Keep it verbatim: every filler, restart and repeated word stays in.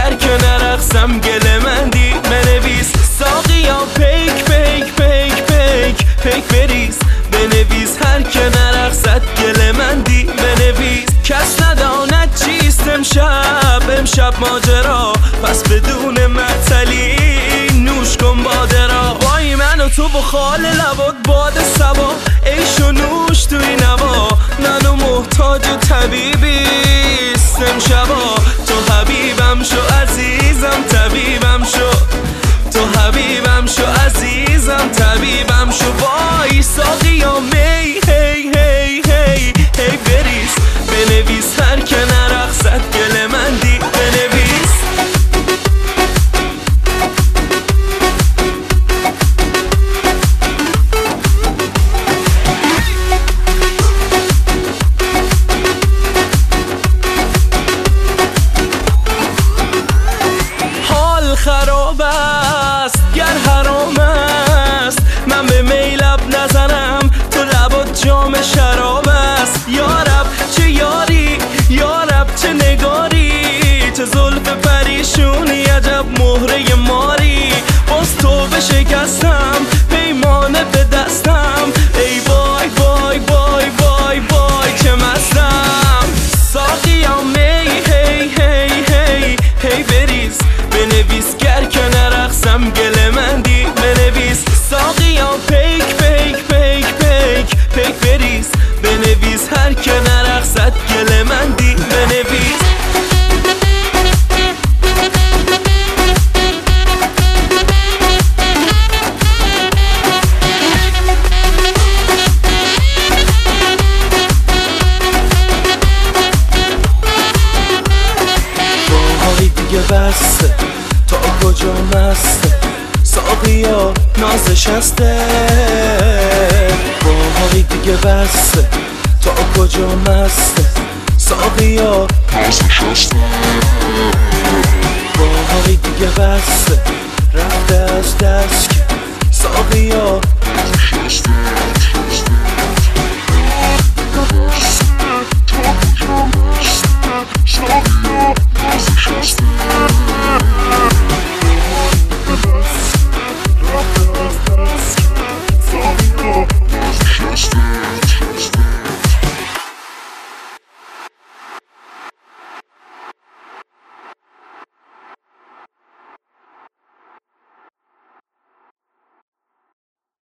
گر که نرقصم گل مندی بنویس ساقیا پیک پیک پیک پیک پیک بریز بنویس هر که نرقصد گل مندی بنویس کس نداند چیست امشب امشب ماجرا پس بدون معطلی نوش کن باده را وای من و تو بخال لبات باد سبا عیش و نوش توی نوا منو محتاج طبیبیست امشبا تو حبیبم شو عزیزم طبیبم شو تو حبیبم شو عزیزم طبیبم شو وای ساقیا می هی هی هی هی بریز بنویس هر که نرقصد گل مندی بنویس حال خراب است گر حرام است من به میلب نزنم تو لبات جام شراب است یارب چه یاری یارب چه نگاری چه زلف پریشونی عجب مهره ماری باز تو بشکستم پیمانه به دستم ای وای وای وای وای وای چه مستم ساقیا می هی هی هی هی بریز بنویس گر که نرقصم گل مندی بنویس ساقیا پیک پیک پیک پیک پیک بریز بنویس هر که نرقصد گل مندی بنویس باهای دیگه بسته تا کجا مسته ساقیا نازش هسته باهای دیگه بسته تا کجا مسته ساقیا نازش هسته باهای دیگه بسته رفته از دست که ساقیا نازش هسته تا کجا مسته ساقیا نازش هسته